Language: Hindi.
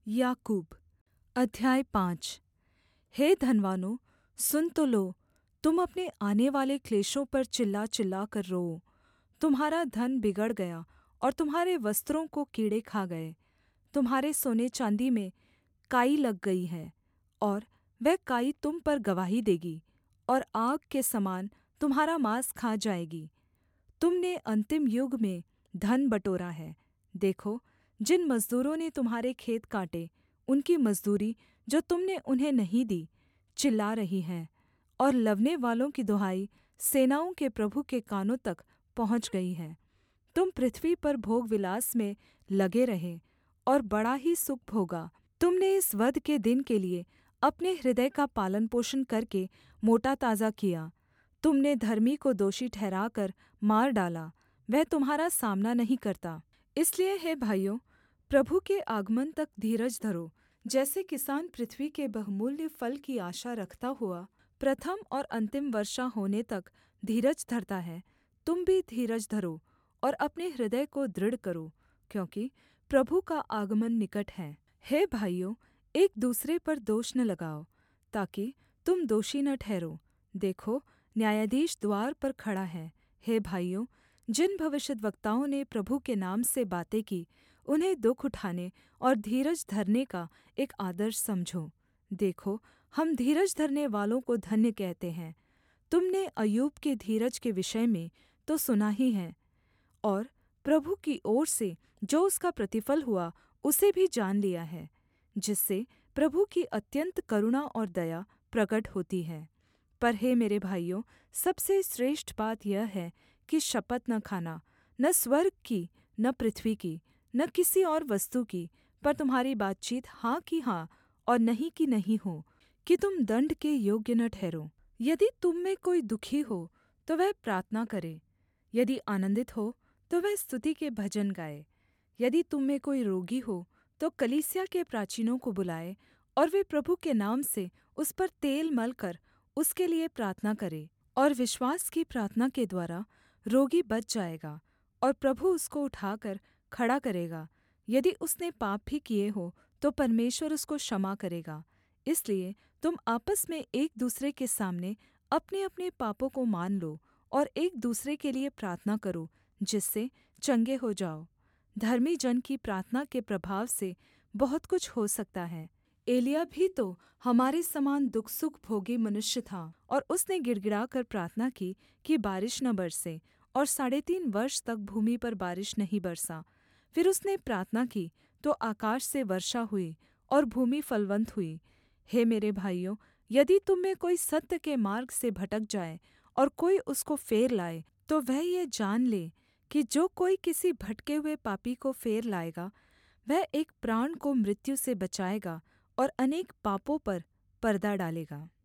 याकूब अध्याय 5। हे धनवानों, सुन तो लो, तुम अपने आनेवाले क्लेशों पर चिल्ला चिल्लाकर रोओ। तुम्हारा धन बिगड़ गया और तुम्हारे वस्त्रों को कीड़े खा गए। तुम्हारे सोने चाँदी में काई लग गई है, और वह काई तुम पर गवाही देगी, और आग के समान तुम्हारा माँस खा जाएगी। तुम ने अन्तिम युग में धन बटोरा है। देखो, जिन मजदूरों ने तुम्हारे खेत काटे, उनकी मजदूरी जो तुम ने उन्हें नहीं दी, चिल्ला रही है, और लवनेवालों की दुहाई सेनाओं के प्रभु के कानों तक पहुँच गई है। तुम पृथ्वी पर भोगविलास में लगे रहे, और बड़ा ही सुख भोगा। तुमने इस वध के दिन के लिए अपने हृदय का पालनपोषण करके मोटा ताज़ा किया। तुमने धर्मी को दोषी ठहराकर मार डाला, वह तुम्हारा सामना नहीं करता। इसलिए हे भाइयों, प्रभु के आगमन तक धीरज धरो। जैसे किसान पृथ्वी के बहुमूल्य फल की आशा रखता हुआ प्रथम और अंतिम वर्षा होने तक धीरज धरता है, तुम भी धीरज धरो और अपने हृदय को दृढ़ करो, क्योंकि प्रभु का आगमन निकट है। हे भाइयों, एक दूसरे पर दोष न लगाओ, ताकि तुम दोषी न ठहरो। देखो, न्यायाधीश द्वार पर खड़ा है। हे भाइयों, जिन भविष्यद्वक्ताओं ने प्रभु के नाम से बातें की, उन्हें दुःख उठाने और धीरज धरने का एक आदर्श समझो। देखो, हम धीरज धरने वालों को धन्य कहते हैं। तुमने अय्यूब के धीरज के विषय में तो सुना ही है, और प्रभु की ओर से जो उसका प्रतिफल हुआ उसे भी जान लिया है, जिससे प्रभु की अत्यन्त करुणा और दया प्रगट होती है। पर हे मेरे भाइयों, सबसे श्रेष्ठ बात यह है कि शपथ न खाना, न स्वर्ग की, न पृथ्वी की, न किसी और वस्तु की, पर तुम्हारी बातचीत हाँ की हाँ और नहीं की नहीं हो, कि तुम दण्ड के योग्य न ठहरो। यदि तुम में कोई दुःखी हो तो वह प्रार्थना करे, यदि आनन्दित हो तो वह स्तुति के भजन गाए। यदि तुम में कोई रोगी हो तो कलीसिया के प्राचीनों को बुलाए, और वे प्रभु के नाम से उस पर तेल मलकर उसके लिए प्रार्थना करे। और विश्वास की प्रार्थना के द्वारा रोगी बच जाएगा, और प्रभु उसको उठाकर खड़ा करेगा। यदि उसने पाप भी किए हो तो परमेश्वर उसको क्षमा करेगा। इसलिए तुम आपस में एक दूसरे के सामने अपने-अपने पापों को मान लो, और एक दूसरे के लिए प्रार्थना करो, जिससे चंगे हो जाओ। धर्मी जन की प्रार्थना के प्रभाव से बहुत कुछ हो सकता है। एलिय्याह भी तो हमारे समान दुःख सुख भोगी मनुष्य था, और उसने गिड़गिड़ाकर प्रार्थना की कि बारिश न बरसे, और 3.5 वर्ष तक भूमि पर बारिश नहीं बरसा। फिर उसने प्रार्थना की तो आकाश से वर्षा हुई, और भूमि फलवन्त हुई। हे मेरे भाइयों, यदि तुम में कोई सत्य के मार्ग से भटक जाए और कोई उसको फेर लाए, तो वह ये जान ले कि जो कोई किसी भटके हुए पापी को फेर लाएगा, वह एक प्राण को मृत्यु से बचाएगा और अनेक पापों पर पर्दा डालेगा।